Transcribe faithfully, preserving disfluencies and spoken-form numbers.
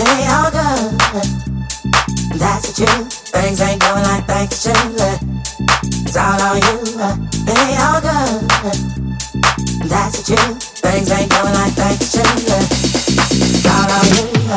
it ain't all good. That's the truth. Things ain't going like they should. It's all on you. It ain't all good. That's the truth. Things ain't going like they should. It's all on you.